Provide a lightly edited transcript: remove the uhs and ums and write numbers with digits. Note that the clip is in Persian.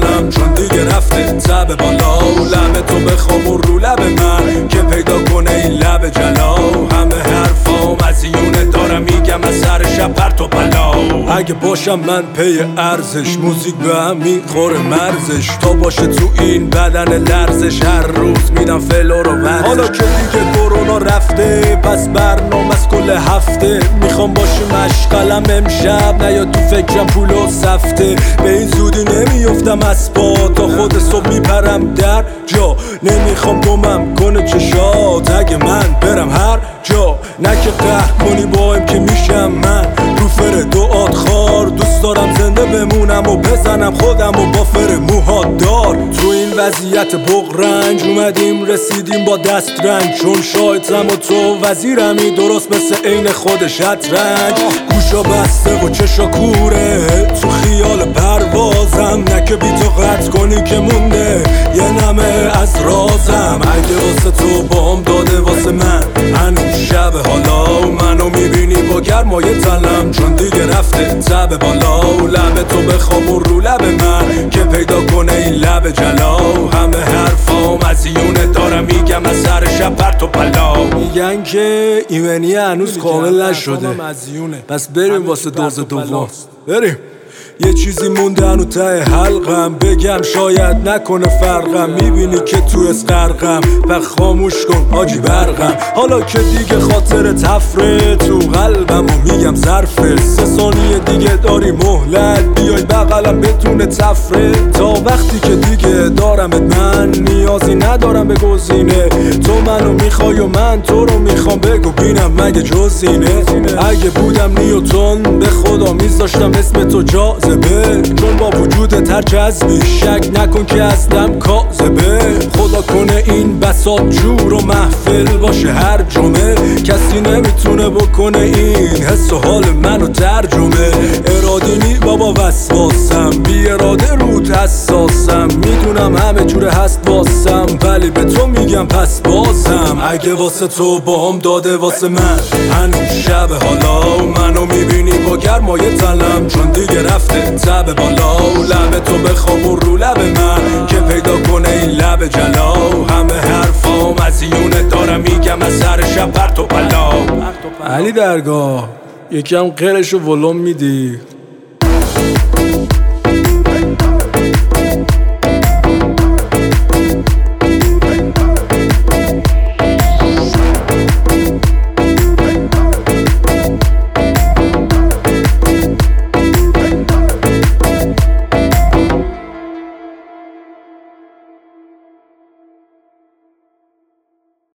میزنم چون دیگه رفته تب بالا لب تو بخوام و رو لب من که پیدا کنه این لب جلا همه حرفام از یونه دارم میگم از سر شب پرت و پلا اگه باشم من پی ارزش موزیک به هم میخوره مرزش تا باشه تو این بدن لرزش هر روز میدم فلو رو ورزش حالا که دیگه کرونا رفته پس برنامه از کل هفته میخوام باشی مشغلم امشب نه یا تو فکرم پول و سفته به این زودی نمیفتم از پا تا خود صبح میپرم در جا نمیخوام گمم کنه چشات اگه من برم هر جا نه که قهر کنی باهم که میشم من رو فر دعات خار دوست دارم زنده بمونم و بزنم خودم و با فر موهات دار تو این وضعیت بغرنج اومدیم رسیدیم با دست رنج چون شاهدم و تو وزیرمی درست مثل عین خود شطرنج گوشا بسته و چشا کوره تو خیال پروازم نه که بی تو قطع کنی که مونده یه نمه از رازم اگه واسه تو بام داده واسه من هنوز شب حالا منو میبینی با گرمای تنم چون دیگه رفته تب بالا لب تو بخوام و رو لب من که پیدا کنه این لب جلا همه حرفام از یونه دارم میگم از سر شب پرت و پلا میگن که ایمنی هنوز کامل نشده پس بریم واسه دوز دوم بریم یه چیزی مونده هنو ته حلقم بگم شاید نکنه فرقم میبینی که تو اسقرقم و خاموش کن آجی برقم حالا که دیگه خاطر تفره تو قلبم و میگم ظرفه 3 ثانیه دیگه داری مهلت بیای بغلم بتونه تفره تا وقتی که دیگه دارمت من نیازی ندارم به گزینه تو منو میخوای و من تو رو میخوام بگو بینم مگه جزینه اگه بودم نیوتن به خدا میذاشتم اسم تو جازبه چون با وجودت هر جذبی شک نکن که اصلم کاذبه خدا کنه این بساط جور و محفل باشه هر جمعه کسی نمیتونه بکنه این حس و حال منو ترجمه ارادینی بابا وسواسم بی اراده رود حساسم میدونم همه جوره هست واسم ولی به تو میگم پس بازم اگه واسه تو باهم داده واسه من هنوز شب حالا منو میبینی با گرمای تنم چون دیگه رفته تب بالا لب تو بخوام و رو لب من که پیدا کنه این لب جلا همه حرفام از یونه دارم میگم از سر شب پرت و پلا علی درگاه یکم قرشو ولوم میدی